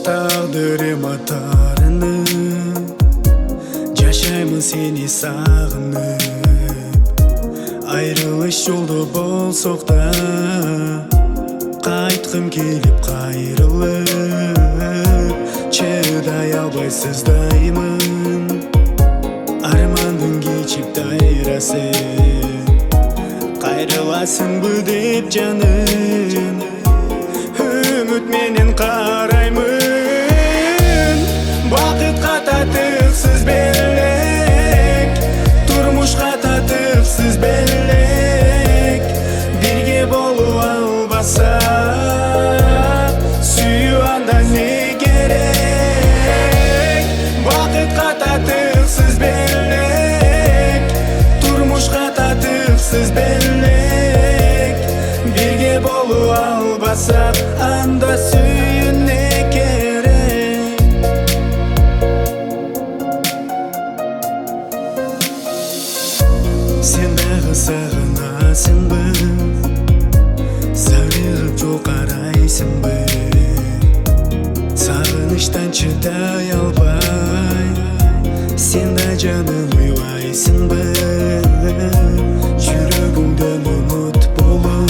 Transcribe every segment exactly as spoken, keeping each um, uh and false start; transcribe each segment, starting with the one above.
Taqdirim atarınıp Жашаймын seni sağınıp Ayrılış yolda bolsaq da Qaytqım kelip qayrılıp Çıday alбай сыздаймын Armandың кечип дайрасы Qayрыласыңбы деп жаным Үміт менен қараймын Бақытқа татықсыз белек Турмушқа татықсыз белек Бірге болу албаса Сүйүү анда не керек Бақытқа татықсыз белек Турмушқа татықсыз белек Бірге болу албаса Анда сүйүү не керек Сен дағы сағынасыңбы Сағырып жол қарайсыңбы Сағыныштан чыдай албай Сен да жаным ойлайсыңбы Жүрөгүңдө ұмыт болуп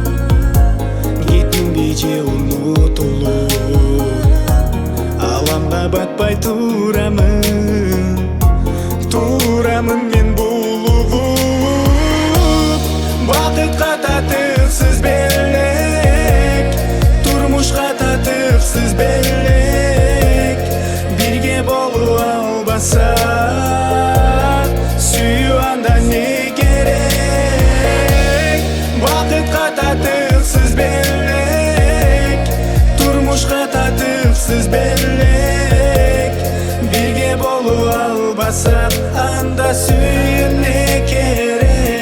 Же ұмытылып Аламға батпай турамын Турамын мен булығып Бақытқа татықсыз белек Турмушқа татықсыз белек Бірге болу албаса Сүйүү анда не керек Бақытқа татықсыз белек Турмушқа татықсыз белек Бірге болу албаса Анда сүйүү не керек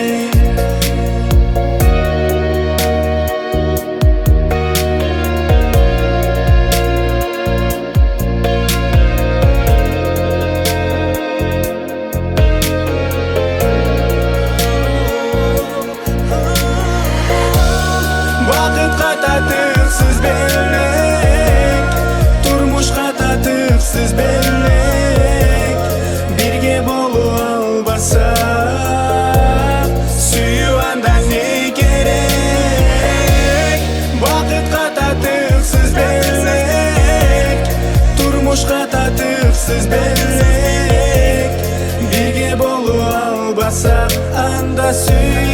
Бақытқа татықсыз белек Турмушқа татықсыз белек Бірге болу албаса Сүйүү анда не керек Бақытқа татықсыз белек Турмушқа татықсыз белек Бірге болу албаса Анда сүйүү